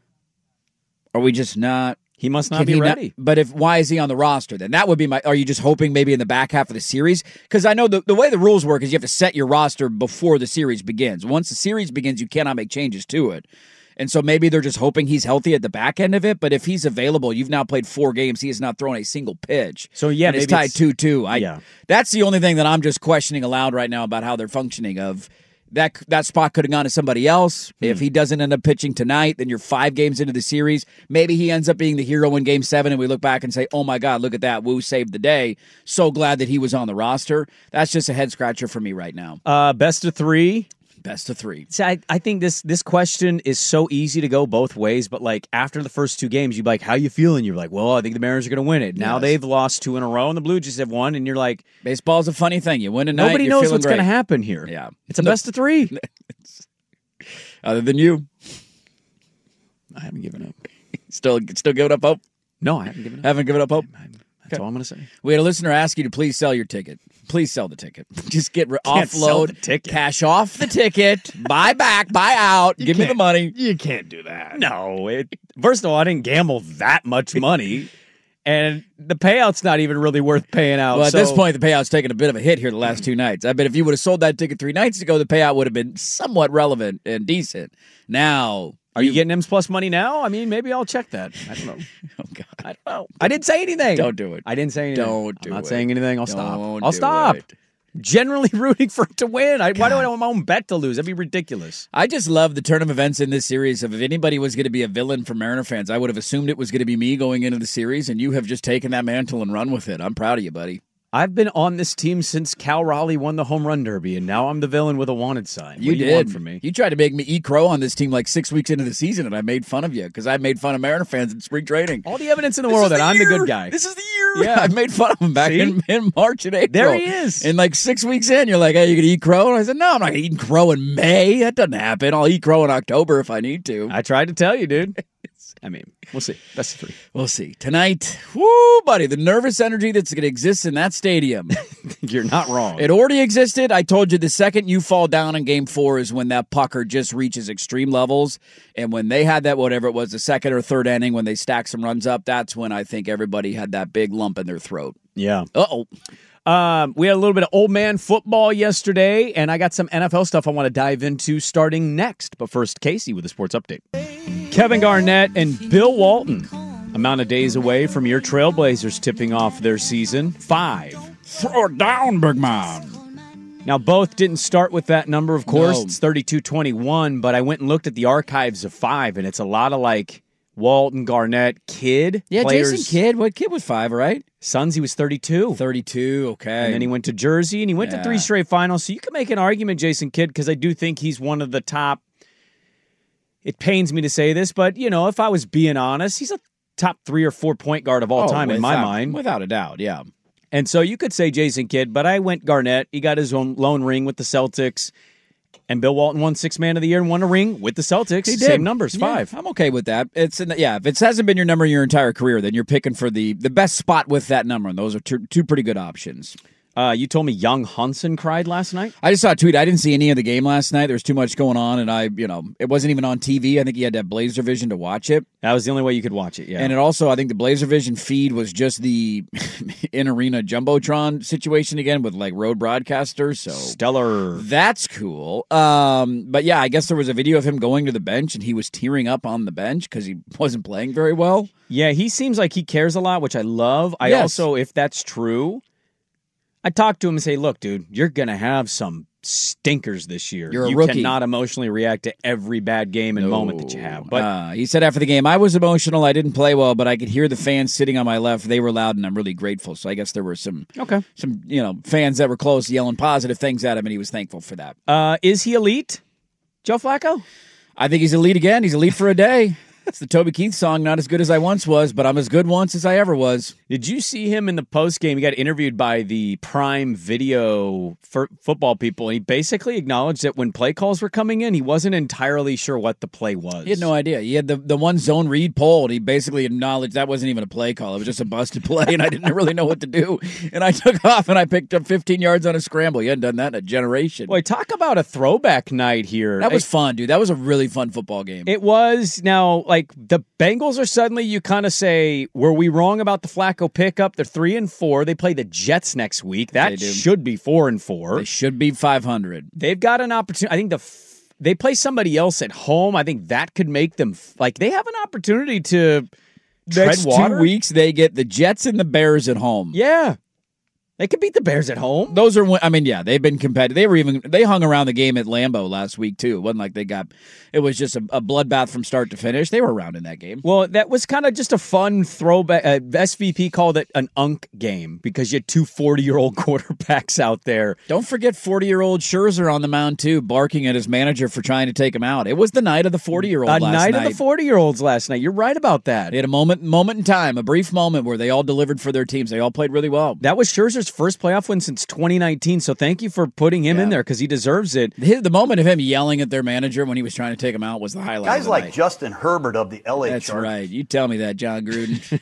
Are we just not? He must not can be he ready. but if why is he on the roster? Then that would be my. Are you just hoping maybe in the back half of the series? Because I know the, the way the rules work is you have to set your roster before the series begins. Once the series begins, you cannot make changes to it. And so maybe they're just hoping he's healthy at the back end of it. But if he's available, you've now played four games. He has not thrown a single pitch. So, yeah, and it's maybe tied it's- two two. I, yeah. That's the only thing that I'm just questioning aloud right now about how they're functioning. Of that that spot could have gone to somebody else. Hmm. If he doesn't end up pitching tonight, then you're five games into the series. Maybe he ends up being the hero in game seven, and we look back and say, oh, my God, look at that. Wu saved the day. So glad that he was on the roster. That's just a head-scratcher for me right now. Uh, best of three. Best of three. See, I, I think this this question is so easy to go both ways, but like after the first two games, you'd be like, how you feeling? You're like, well, I think the Mariners are going to win it. Now Yes. they've lost two in a row, and the Blue Jays have won, and you're like, baseball's a funny thing. You win a night, nobody you're knows feeling what's going to great. happen here. Yeah. It's a No. best of three. Other than you. I haven't given up. Still still giving up hope? No, I haven't given up. Haven't given up hope? That's all I'm going to say. We had a listener ask you to please sell your ticket. Please sell the ticket. Just get re- Can't sell offload, the ticket. cash off the ticket, buy back, buy out, give me the can't- money. You can't do that. No, it, first of all, I didn't gamble that much money, and the payout's not even really worth paying out. Well, at so- this point, the payout's taken a bit of a hit here the last two nights. I bet if you would have sold that ticket three nights ago, the payout would have been somewhat relevant and decent. Now, Are you getting M's Plus money now? I mean, maybe I'll check that. I don't know. oh God, I don't know. I didn't say anything. Don't do it. I didn't say anything. Don't do I'm not it. saying anything. I'll stop. Don't I'll do stop. it. Generally rooting for it to win. I, why do I want my own bet to lose? That'd be ridiculous. I just love the turn of events in this series. If anybody was going to be a villain for Mariner fans, I would have assumed it was going to be me going into the series, and you have just taken that mantle and run with it. I'm proud of you, buddy. I've been on this team since Cal Raleigh won the home run derby, and now I'm the villain with a wanted sign. You what do did. you want from me? You tried to make me eat crow on this team like six weeks into the season, and I made fun of you because I made fun of Mariner fans in spring training. All the evidence in the This world is that the I'm the year. good guy. This is the year. Yeah. I made fun of him back in, in March and April. There he is. And like six weeks in, you're like, hey, you going to eat crow? And I said, no, I'm not going to eat crow in May. That doesn't happen. I'll eat crow in October if I need to. I tried to tell you, dude. I mean, we'll see. That's three. We'll see. Tonight, whoo, buddy, the nervous energy that's going to exist in that stadium. You're not wrong. It already existed. I told you the second you fall down in game four is when that pucker just reaches extreme levels. And when they had that, whatever it was, the second or third inning, when they stacked some runs up, that's when I think everybody had that big lump in their throat. Yeah. Uh-oh. Um, we had a little bit of old man football yesterday, and I got some N F L stuff I want to dive into starting next. But first, Casey with a sports update. Kevin Garnett and Bill Walton, amount of days away from your Trailblazers tipping off their season. Five. Throw it down, big man. Now, both didn't start with that number, of course. No. It's thirty-two twenty-one, but I went and looked at the archives of five, and it's a lot of, like, Walton, Garnett, Kidd. Yeah, players. Jason Kidd. What Kidd was five, right? Suns, he was thirty-two. thirty-two, okay. And then he went to Jersey, and he went Yeah. to three straight finals. So you can make an argument, Jason Kidd, because I do think he's one of the top. It pains me to say this, but, you know, if I was being honest, he's a top three or four point guard of all Oh, time in my without- mind. Without a doubt, yeah. And so you could say Jason Kidd, but I went Garnett. He got his own lone ring with the Celtics. And Bill Walton won Sixth Man of the Year and won a ring with the Celtics. He did. Same numbers, Yeah, five. I'm okay with that. It's yeah. If it hasn't been your number your entire career, then you're picking for the, the best spot with that number, and those are two, two pretty good options. Uh, you told me Young Hunson cried last night? I just saw a tweet. I didn't see any of the game last night. There was too much going on, and I, you know, it wasn't even on T V. I think you had to have Blazer Vision to watch it. That was the only way you could watch it, yeah. And it also, I think the Blazer Vision feed was just the in-arena Jumbotron situation again with, like, road broadcasters. So Stellar. That's cool. Um, but, yeah, I guess there was a video of him going to the bench, and he was tearing up on the bench because he wasn't playing very well. Yeah, he seems like he cares a lot, which I love. I Yes. also, if that's true, I talk to him and say, look, dude, you're going to have some stinkers this year. You're a you rookie. cannot emotionally react to every bad game and moment that you have. But uh, he said after the game, I was emotional. I didn't play well, but I could hear the fans sitting on my left. They were loud, and I'm really grateful. So I guess there were some okay, some you know fans that were close yelling positive things at him, and he was thankful for that. uh, is he elite, Joe Flacco? I think he's elite again. He's elite for a day. It's the Toby Keith song, not as good as I once was, but I'm as good once as I ever was. Did you see him in the postgame? He got interviewed by the Prime Video for football people, and he basically acknowledged that when play calls were coming in, he wasn't entirely sure what the play was. He had no idea. He had the, the one zone read pulled. He basically acknowledged that wasn't even a play call. It was just a busted play, and I didn't really know what to do. And I took off, and I picked up fifteen yards on a scramble. He hadn't done that in a generation. Boy, talk about a throwback night here. That was I, fun, dude. That was a really fun football game. It was. Now, like, the Bengals are suddenly, you kind of say, were we wrong about the Flacco pickup? They're three and four. They play the Jets next week. That should be four and four. They should be five hundred. They've got an opportunity. I think the f- they play somebody else at home. I think that could make them f- like they have an opportunity to tread Next water. two weeks, they get the Jets and the Bears at home. Yeah. They could beat the Bears at home. Those are, I mean, yeah, they've been competitive. They were even, they hung around the game at Lambeau last week, too. It wasn't like they got, it was just a, a bloodbath from start to finish. They were around in that game. Well, that was kind of just a fun throwback. Uh, S V P called it an unk game because you had two forty-year-old quarterbacks out there. Don't forget forty-year-old Scherzer on the mound, too, barking at his manager for trying to take him out. It was the night of the forty-year-old A last night, night. of the forty-year-olds last night. You're right about that. They had a moment, moment in time, a brief moment where they all delivered for their teams. They all played really well. That was Scherzer's first playoff win since twenty nineteen, so thank you for putting him Yeah. in there because he deserves it. The, the moment of him yelling at their manager when he was trying to take him out was the highlight. Guys of the like night. Justin Herbert of the L A That's Chargers. right. You tell me that, John Gruden.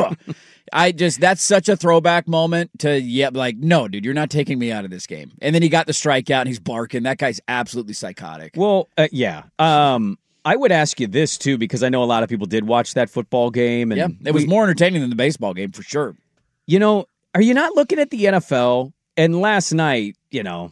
I just, that's such a throwback moment to, yeah, like, no, dude, you're not taking me out of this game. And then he got the strikeout and he's barking. That guy's absolutely psychotic. Well, uh, yeah. Um, I would ask you this, too, because I know a lot of people did watch that football game. And yeah, it was we, more entertaining than the baseball game for sure. You know, are you not looking at the N F L? And last night, you know,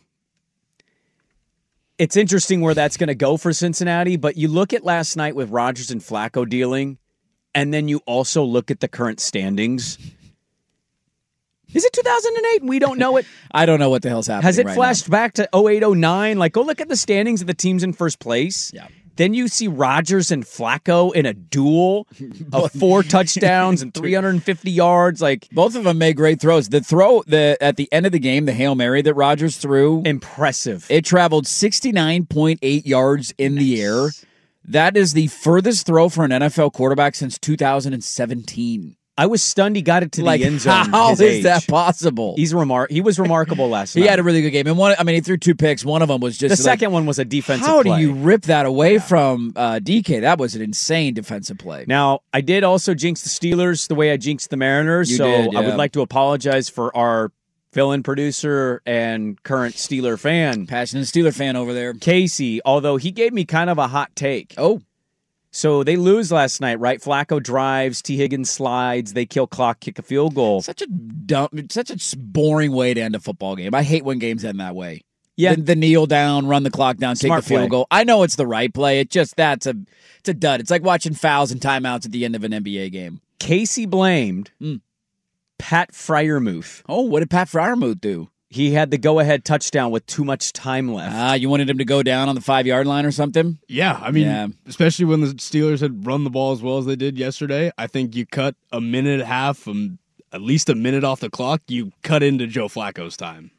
it's interesting where that's going to go for Cincinnati, but you look at last night with Rodgers and Flacco dealing, and then you also look at the current standings. Is it two thousand eight? We don't know it. I don't know what the hell's happening. Has it right flashed now. back to oh eight, oh nine? Like, go look at the standings of the teams in first place. Yeah. Then you see Rodgers and Flacco in a duel of four touchdowns and three hundred fifty yards. Like, both of them made great throws. The throw the at the end of the game, the Hail Mary that Rodgers threw, impressive. It traveled sixty-nine point eight yards in nice. the air. That is the furthest throw for an N F L quarterback since two thousand seventeen. I was stunned he got it to like, the end zone. How his is age. that possible? He's remar- He was remarkable last he night. He had a really good game. And one, I mean, he threw two picks. One of them was just the like, second one was a defensive how play. do you rip that away yeah. from uh, D K? That was an insane defensive play. Now, I did also jinx the Steelers the way I jinxed the Mariners. You so did, yeah. I would like to apologize for our fill-in producer and current Steeler fan. Passionate Steeler fan over there. Casey, although he gave me kind of a hot take. Oh. So they lose last night, right? Flacco drives, T. Higgins slides, they kill clock, kick a field goal. Such a dumb, such a boring way to end a football game. I hate when games end that way. Yeah, the, the kneel down, run the clock down, take Smart the field play. goal. I know it's the right play. It just that's a it's a dud. It's like watching fouls and timeouts at the end of an N B A game. Casey blamed mm. Pat Freiermuth. Oh, what did Pat Freiermuth do? He had the go-ahead touchdown with too much time left. Ah, you wanted him to go down on the five-yard line or something? Yeah, I mean, yeah. especially when the Steelers had run the ball as well as they did yesterday. I think you cut a minute and a half, from at least a minute off the clock, you cut into Joe Flacco's time.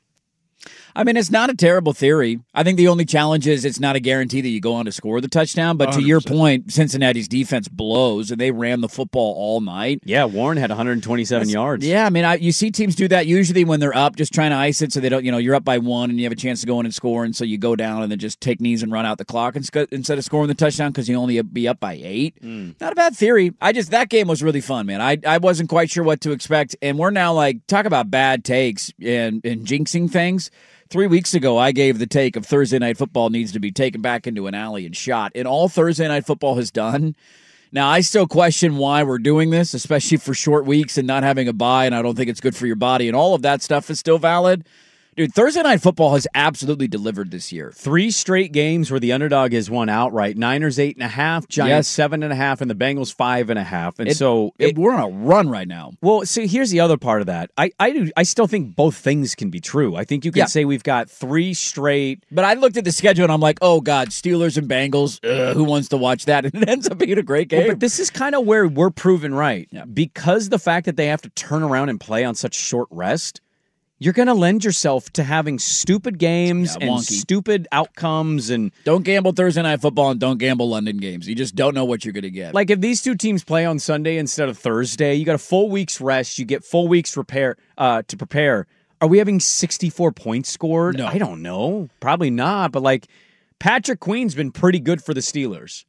I mean, it's not a terrible theory. I think the only challenge is it's not a guarantee that you go on to score the touchdown. But to your point, Cincinnati's defense blows, and they ran the football all night. Yeah, Warren had one hundred twenty-seven That's, yards. Yeah, I mean, I, you see teams do that usually when they're up, just trying to ice it so they don't, you know, you're up by one and you have a chance to go in and score, and so you go down and then just take knees and run out the clock instead of scoring the touchdown because you only be up by eight. Mm. Not a bad theory. I just, that game was really fun, man. I, I wasn't quite sure what to expect, and we're now like, talk about bad takes and, and jinxing things. Three weeks ago, I gave the take of Thursday Night Football needs to be taken back into an alley and shot. And all Thursday Night Football has done. Now, I still question why we're doing this, especially for short weeks and not having a bye, and I don't think it's good for your body. And all of that stuff is still valid. Dude, Thursday Night Football has absolutely delivered this year. Three straight games where the underdog has won outright. Niners eight and a half, Giants yes. seven and a half, and the Bengals five and a half. And it, so it, it, we're on a run right now. Well, see, here's the other part of that. I I, do, I still think both things can be true. I think you can yeah. say we've got three straight. But I looked at the schedule and I'm like, oh God, Steelers and Bengals. Ugh, who wants to watch that? And it ends up being a great game. Well, but this is kind of where we're proven right yeah. because the fact that they have to turn around and play on such short rest. You're going to lend yourself to having stupid games yeah, and stupid outcomes. And don't gamble Thursday Night Football and don't gamble London games. You just don't know what you're going to get. Like if these two teams play on Sunday instead of Thursday, you got a full week's rest. You get full weeks repair uh, to prepare. Are we having sixty-four points scored? No. I don't know. Probably not. But like Patrick Queen's been pretty good for the Steelers.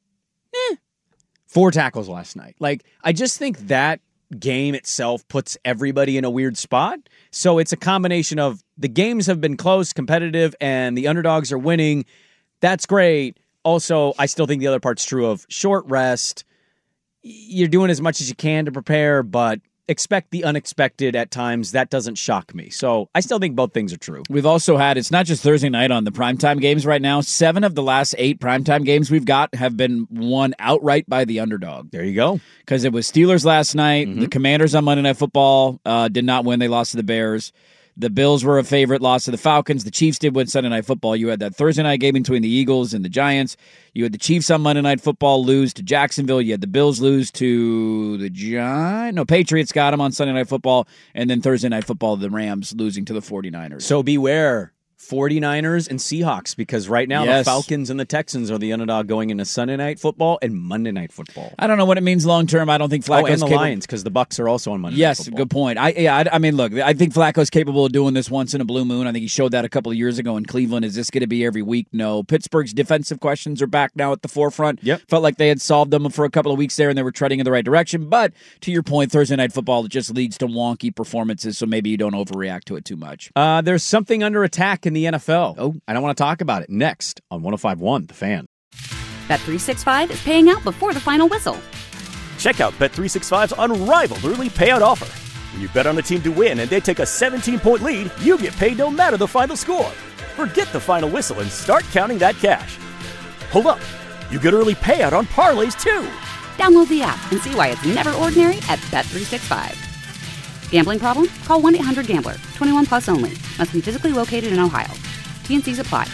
Eh. Four tackles last night. Like I just think that game itself puts everybody in a weird spot. So it's a combination of the games have been close, competitive, and the underdogs are winning. That's great. Also, I still think the other part's true of short rest. You're doing as much as you can to prepare, but expect the unexpected at times. That doesn't shock me. So I still think both things are true. We've also had, it's not just Thursday night on the primetime games right now. Seven of the last eight primetime games we've got have been won outright by the underdog. There you go. Because it was Steelers last night. Mm-hmm. The Commanders on Monday Night Football uh, did not win. They lost to the Bears. The Bills were a favorite, lost to the Falcons. The Chiefs did win Sunday Night Football. You had that Thursday night game between the Eagles and the Giants. You had the Chiefs on Monday Night Football lose to Jacksonville. You had the Bills lose to the Giants. No, Patriots got them on Sunday Night Football. And then Thursday Night Football, the Rams losing to the 49ers. So beware. forty-niners and Seahawks, because right now yes. the Falcons and the Texans are the underdog going into Sunday Night Football and Monday Night Football. I don't know what it means long term. I don't think Flacco's oh, and the capable. Lions, because the Bucs are also on Monday yes, Night Football. Yes, good point. I yeah, I, I mean, look, I think Flacco's capable of doing this once in a blue moon. I think he showed that a couple of years ago in Cleveland. Is this going to be every week? No. Pittsburgh's defensive questions are back now at the forefront. Yep. Felt like they had solved them for a couple of weeks there, and they were treading in the right direction. But to your point, Thursday Night Football just leads to wonky performances, so maybe you don't overreact to it too much. Uh, there's something under attack in the N F L. Oh. I don't want to talk about it next on one oh five point one The Fan. Bet three sixty-five is paying out before the final whistle. Check out Bet three sixty-five's unrivaled early payout offer. When you bet on a team to win and they take a seventeen-point lead, you get paid no matter the final score. Forget the final whistle and start counting that cash. Hold up. You get early payout on parlays, too. Download the app and see why it's never ordinary at Bet three sixty-five. Gambling problem? Call one eight hundred gambler. twenty-one plus only. Must be physically located in Ohio. T N Cs apply.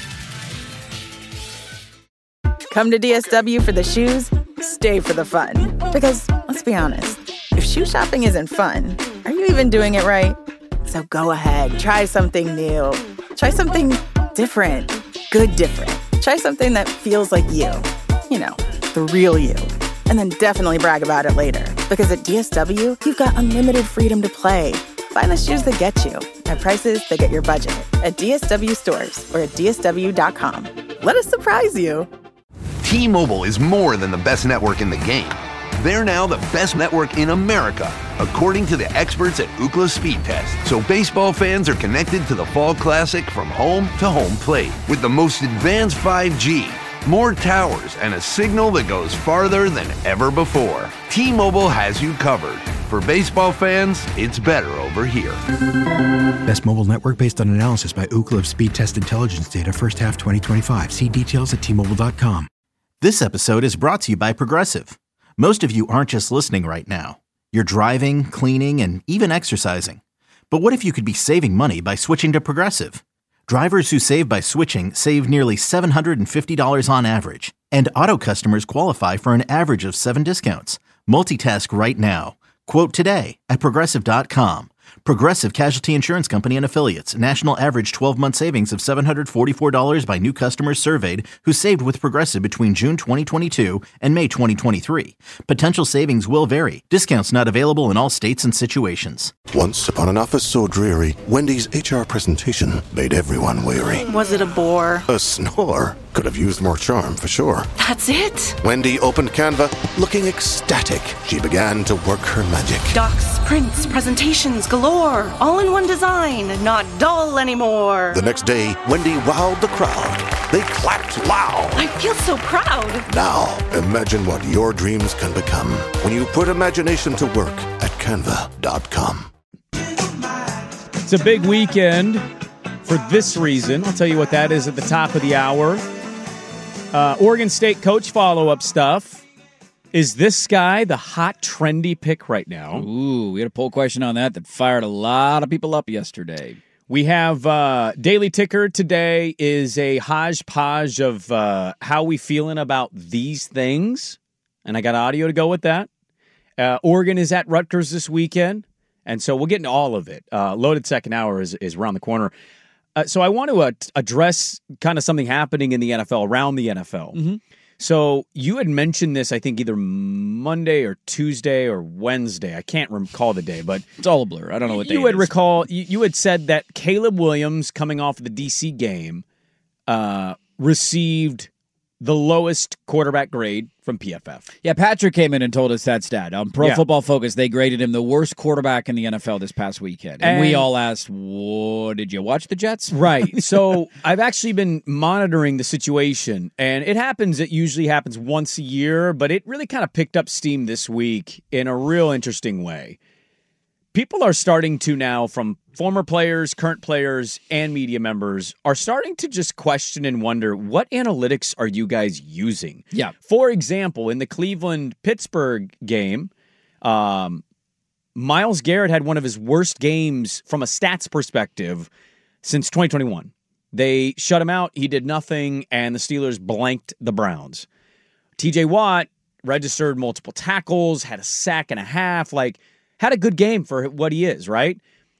Come to D S W for the shoes, stay for the fun. Because, let's be honest, if shoe shopping isn't fun, are you even doing it right? So go ahead, try something new. Try something different. Good different. Try something that feels like you. You know, the real you. And then definitely brag about it later. Because at D S W, you've got unlimited freedom to play. Find the shoes that get you at prices that get your budget at D S W stores or at D S W dot com. Let us surprise you. T-Mobile is more than the best network in the game. They're now the best network in America, according to the experts at Ookla Speed Test. So baseball fans are connected to the Fall Classic from home to home plate. With the most advanced five G, more towers, and a signal that goes farther than ever before. T-Mobile has you covered. For baseball fans, it's better over here. Best mobile network based on analysis by Ookla of Speed Test Intelligence data first half twenty twenty-five. See details at T Mobile dot com. This episode is brought to you by Progressive. Most of you aren't just listening right now. You're driving, cleaning, and even exercising. But what if you could be saving money by switching to Progressive? Drivers who save by switching save nearly seven hundred fifty dollars on average. And auto customers qualify for an average of seven discounts. Multitask right now. Quote today at Progressive dot com. Progressive Casualty Insurance Company and Affiliates. National average twelve-month savings of seven hundred forty-four dollars by new customers surveyed who saved with Progressive between June twenty twenty-two and May twenty twenty-three. Potential savings will vary. Discounts not available in all states and situations. Once upon an office so dreary, Wendy's H R presentation made everyone weary. Was it a bore? A snore. Could have used more charm, for sure. That's it? Wendy opened Canva, looking ecstatic. She began to work her magic. Docs, prints, presentations galore. All in one design, not dull anymore. The next day, Wendy wowed the crowd. They clapped loud. I feel so proud. Now, imagine what your dreams can become when you put imagination to work at canva dot com. It's a big weekend for this reason. I'll tell you what that is at the top of the hour. Uh, Oregon State coach follow-up stuff. Is this guy the hot, trendy pick right now? Ooh, we had a poll question on that that fired a lot of people up yesterday. We have uh, Daily Ticker today is a hodgepodge of uh, how we feeling about these things. And I got audio to go with that. Uh, Oregon is at Rutgers this weekend. And so we'll get into all of it. Uh, loaded second hour is, is around the corner. Uh, so I want to uh, address kind of something happening in the N F L, around the N F L. Mm-hmm. So you had mentioned this, I think, either Monday or Tuesday or Wednesday. I can't recall the day, but it's all a blur. I don't know what day you would is. recall. You, you had said that Caleb Williams, coming off the D C game, uh, received the lowest quarterback grade from P F F. Yeah, Patrick came in and told us that stat. On Pro Yeah. Football Focus, they graded him the worst quarterback in the N F L this past weekend. And, And- we all asked, "Whoa, did you watch the Jets?" Right. So I've actually been monitoring the situation, and it happens, it usually happens once a year, but it really kind of picked up steam this week in a real interesting way. People are starting to now, from former players, current players, and media members, are starting to just question and wonder, what analytics are you guys using? Yeah. For example, in the Cleveland-Pittsburgh game, um, Myles Garrett had one of his worst games from a stats perspective since twenty twenty-one. They shut him out. He did nothing, and the Steelers blanked the Browns. T J Watt registered multiple tackles, had a sack and a half, like, had a good game for what he is, right?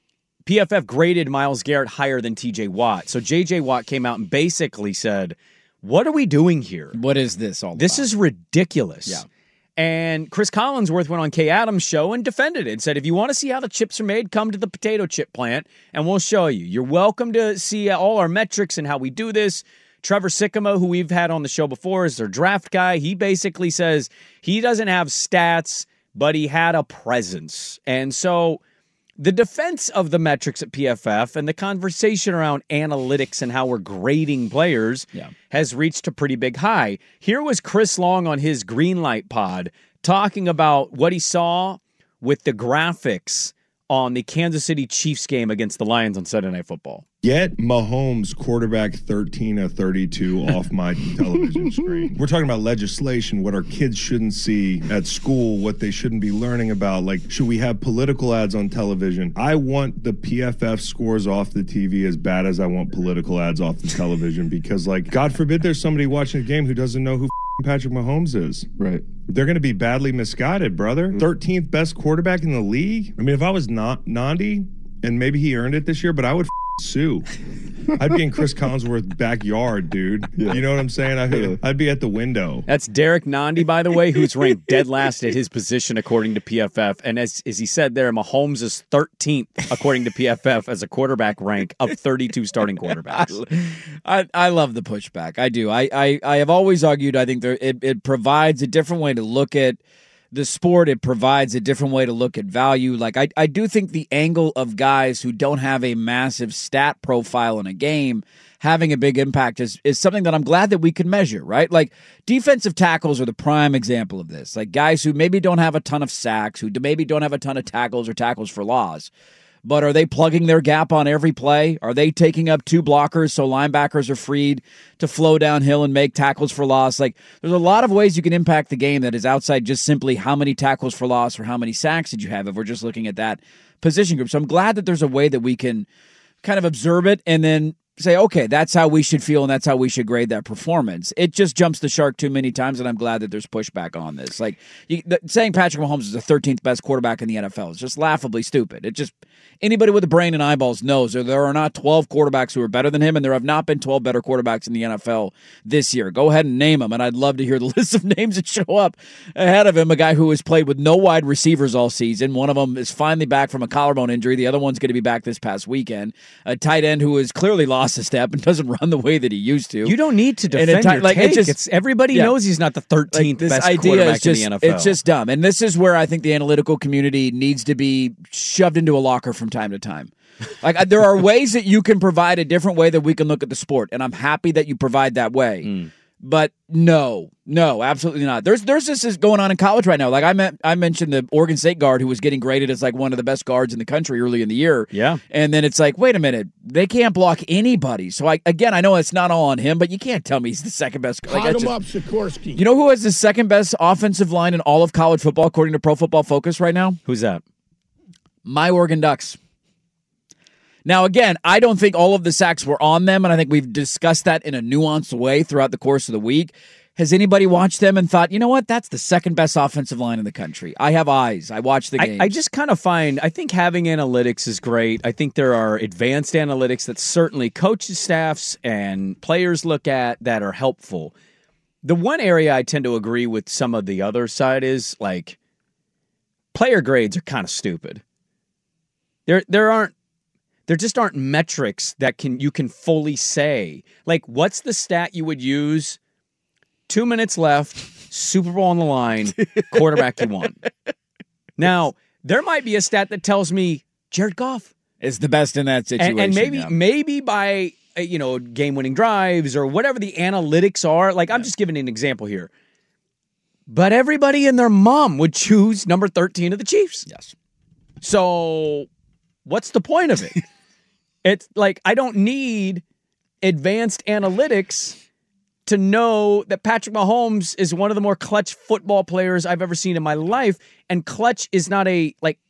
P F F graded Myles Garrett higher than T J Watt. So J J Watt came out and basically said, what are we doing here? What is this all This about? is ridiculous. Yeah. And Chris Collinsworth went on Kay Adams' show and defended it and said, if you want to see how the chips are made, come to the potato chip plant and we'll show you. You're welcome to see all our metrics and how we do this. Trevor Sycamore, who we've had on the show before, is their draft guy. He basically says he doesn't have stats, but he had a presence. And so the defense of the metrics at P F F and the conversation around analytics and how we're grading players Yeah. has reached a pretty big high. Here was Chris Long on his Greenlight pod talking about what he saw with the graphics on the Kansas City Chiefs game against the Lions on Sunday Night Football. Get Mahomes quarterback thirteen of thirty-two off my television screen. We're talking about legislation, what our kids shouldn't see at school, what they shouldn't be learning about. Like, should we have political ads on television? I want the P F F scores off the T V as bad as I want political ads off the television because, like, God forbid there's somebody watching a game who doesn't know who Patrick Mahomes is. Right. They're going to be badly misguided, brother. thirteenth best quarterback in the league. I mean, if I was not Nandi, and maybe he earned it this year, but I would sue. I'd be in Chris Collinsworth's backyard, dude. Yeah. You know what I'm saying? I, I'd be at the window. That's Derek Nandi, by the way, who's ranked dead last at his position according to P F F. And as, as he said there, Mahomes is thirteenth according to P F F as a quarterback rank of thirty-two starting quarterbacks. I, I love the pushback. I do. I, I, I have always argued I think there, it, it provides a different way to look at the sport. It provides a different way to look at value. Like I, I do think the angle of guys who don't have a massive stat profile in a game having a big impact is, is something that I'm glad that we can measure, right? Like defensive tackles are the prime example of this. Like guys who maybe don't have a ton of sacks, who maybe don't have a ton of tackles or tackles for loss. But are they plugging their gap on every play? Are they taking up two blockers so linebackers are freed to flow downhill and make tackles for loss? Like, there's a lot of ways you can impact the game that is outside just simply how many tackles for loss or how many sacks did you have if we're just looking at that position group. So I'm glad that there's a way that we can kind of observe it and then say, okay, that's how we should feel and that's how we should grade that performance. It just jumps the shark too many times, and I'm glad that there's pushback on this. Like you, the, saying Patrick Mahomes is the thirteenth best quarterback in the N F L is just laughably stupid. It just anybody with a brain and eyeballs knows that there are not twelve quarterbacks who are better than him, and there have not been twelve better quarterbacks in the N F L this year. Go ahead and name them, and I'd love to hear the list of names that show up ahead of him. A guy who has played with no wide receivers all season. One of them is finally back from a collarbone injury. The other one's going to be back this past weekend. A tight end who has clearly lost a step and doesn't run the way that he used to. You don't need to defend ti- your like, take. It just, it's, everybody yeah. knows he's not the thirteenth like, best idea quarterback is just, in the N F L. It's just dumb. And this is where I think the analytical community needs to be shoved into a locker from time to time. Like there are ways that you can provide a different way that we can look at the sport, and I'm happy that you provide that way. Mm. But no, no, absolutely not. There's there's this is going on in college right now. Like I met, I mentioned the Oregon State guard who was getting graded as like one of the best guards in the country early in the year. Yeah. And then it's like, wait a minute, they can't block anybody. So I again, I know it's not all on him, but you can't tell me he's the second best. Like, Hot him just, up, Sikorsky. You know who has the second best offensive line in all of college football according to Pro Football Focus right now? Who's that? My Oregon Ducks. Now, again, I don't think all of the sacks were on them, and I think we've discussed that in a nuanced way throughout the course of the week. Has anybody watched them and thought, you know what, that's the second best offensive line in the country? I have eyes. I watch the game. I, I just kind of find, I think having analytics is great. I think there are advanced analytics that certainly coaches, staffs, and players look at that are helpful. The one area I tend to agree with some of the other side is, like, player grades are kind of stupid. There, there aren't, There just aren't metrics that can you can fully say. Like, what's the stat you would use? Two minutes left, Super Bowl on the line, quarterback you won. Now, there might be a stat that tells me Jared Goff is the best in that situation. And, and maybe yeah. maybe by, you know, game-winning drives or whatever the analytics are. Like, I'm just giving an example here. But everybody and their mom would choose number thirteen of the Chiefs. Yes. So what's the point of it? It's like, I don't need advanced analytics to know that Patrick Mahomes is one of the more clutch football players I've ever seen in my life. And clutch is not a, like,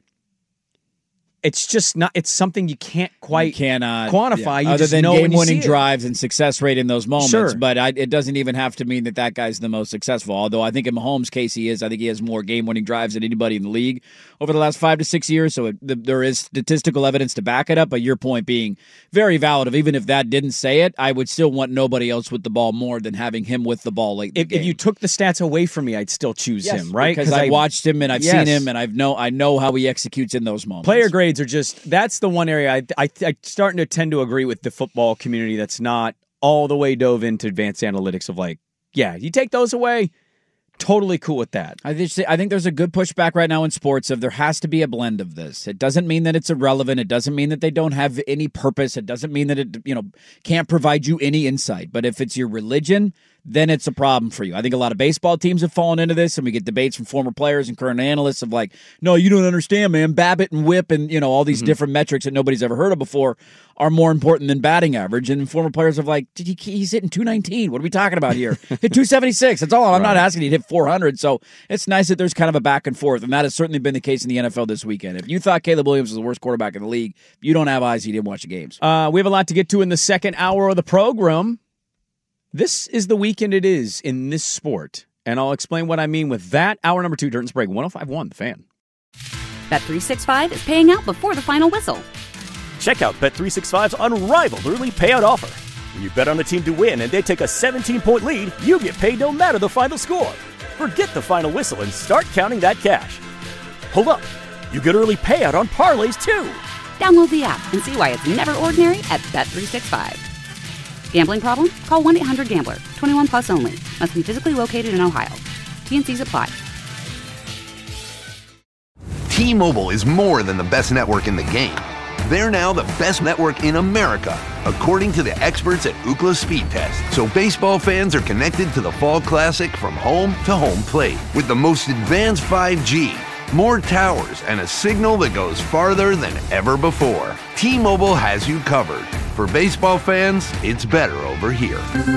it's just not, it's something you can't quite you cannot, quantify. Yeah. You Other just than know when you game-winning see drives and success rate in those moments. Sure. But I, it doesn't even have to mean that that guy's the most successful. Although I think in Mahomes' case he is. I think he has more game-winning drives than anybody in the league over the last five to six years. So it, the, there is statistical evidence to back it up. But your point being very valid. Of even if that didn't say it, I would still want nobody else with the ball more than having him with the ball late in If, the game. if you took the stats away from me, I'd still choose yes, him, right? Because I've I, watched him and I've yes. seen him and I've know I know how he executes in those moments. Player grades are just, that's the one area I, I, I'm starting to tend to agree with the football community that's not all the way dove into advanced analytics of like, yeah, you take those away, totally cool with that. I think I think there's a good pushback right now in sports of there has to be a blend of this. It doesn't mean that it's irrelevant. It doesn't mean that they don't have any purpose. It doesn't mean that it, you know, can't provide you any insight. But if it's your religion, then it's a problem for you. I think a lot of baseball teams have fallen into this, and we get debates from former players and current analysts of like, no, you don't understand, man. Babbitt and whip and, you know, all these mm-hmm. different metrics that nobody's ever heard of before are more important than batting average. And former players are like, Did he, he's hitting two nineteen. What are we talking about here? Hit two seventy-six. That's all. I'm right. not asking you to hit four hundred. So it's nice that there's kind of a back and forth, and that has certainly been the case in the N F L this weekend. If you thought Caleb Williams was the worst quarterback in the league, you don't have eyes, you didn't watch the games. Uh, we have a lot to get to in the second hour of the program. This is the weekend it is in this sport, and I'll explain what I mean with that. Hour number two, Dirt and Sprague, one oh five point one, The Fan. Bet three sixty-five is paying out before the final whistle. Check out Bet three sixty-five's unrivaled early payout offer. When you bet on a team to win and they take a seventeen-point lead, you get paid no matter the final score. Forget the final whistle and start counting that cash. Hold up, you get early payout on parlays too. Download the app and see why it's never ordinary at Bet three sixty-five. Gambling problem? Call one eight hundred gambler. twenty-one plus only. Must be physically located in Ohio. T and C's apply. T-Mobile is more than the best network in the game. They're now the best network in America, according to the experts at Ookla Speed Test. So baseball fans are connected to the Fall Classic from home to home plate with the most advanced five G, more towers, and a signal that goes farther than ever before. T-Mobile has you covered. For baseball fans, it's better over here.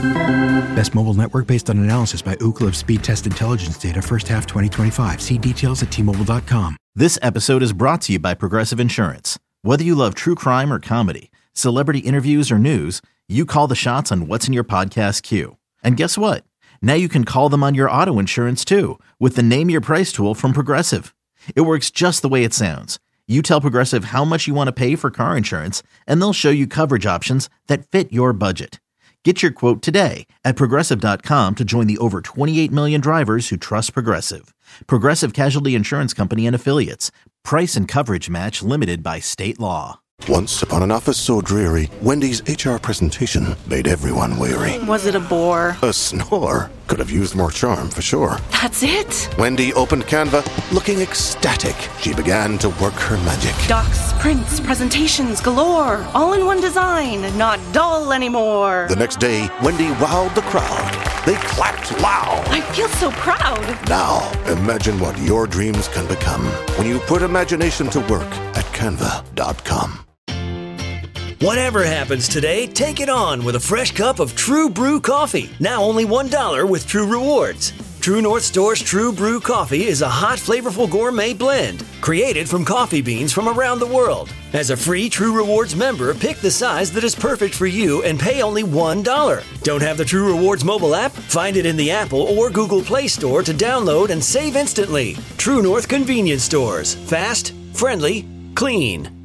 Best mobile network based on analysis by Ookla of Speed Test Intelligence data first half twenty twenty-five. See details at T Mobile dot com. This episode is brought to you by Progressive Insurance. Whether you love true crime or comedy, celebrity interviews or news, you call the shots on what's in your podcast queue. And guess what? Now you can call them on your auto insurance too with the Name Your Price tool from Progressive. It works just the way it sounds. You tell Progressive how much you want to pay for car insurance, and they'll show you coverage options that fit your budget. Get your quote today at Progressive dot com to join the over twenty-eight million drivers who trust Progressive. Progressive Casualty Insurance Company and Affiliates. Price and coverage match limited by state law. Once upon an office so dreary, Wendy's H R presentation made everyone weary. Was it a bore? A snore. Could have used more charm, for sure. That's it? Wendy opened Canva, looking ecstatic. She began to work her magic. Docs, prints, presentations galore. All in one design, not dull anymore. The next day, Wendy wowed the crowd. They clapped loud. I feel so proud. Now, imagine what your dreams can become when you put imagination to work at Canva dot com. Whatever happens today, take it on with a fresh cup of True Brew coffee. Now only one dollar with True Rewards. True North Store's True Brew coffee is a hot, flavorful gourmet blend created from coffee beans from around the world. As a free True Rewards member, pick the size that is perfect for you and pay only one dollar. Don't have the True Rewards mobile app? Find it in the Apple or Google Play Store to download and save instantly. True North Convenience Stores. Fast, friendly, clean.